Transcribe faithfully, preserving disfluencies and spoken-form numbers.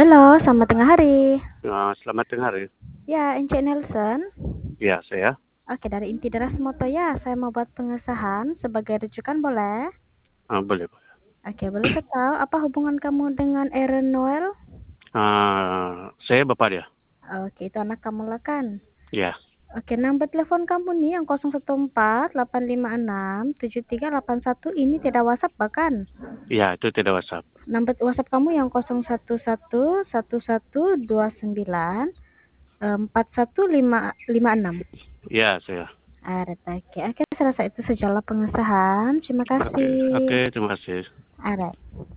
Halo, selamat tengah hari. Ya, selamat tengah hari. Ya, Ence Nelson. Ya, saya. Oke, dari Inti Deras Moto ya, saya mau buat pengesahan sebagai rujukan boleh? Ah, boleh, boleh. Oke, boleh saya tahu apa hubungan kamu dengan Aaron Noel? Ah, saya bapak dia. Oke, itu anak kamu lah kan? Ya, Oke, nomor telepon kamu nih yang nol satu empat delapan lima enam tujuh tiga delapan satu ini tidak WhatsApp bahkan? ya itu tidak WhatsApp. Nomor WhatsApp kamu yang nol satu satu satu satu dua sembilan empat satu lima lima enam. Ya, saya. Ada, oke. Oke, selesai itu sejalan pengesahan. Terima Oke, kasih. oke, terima kasih. Ada.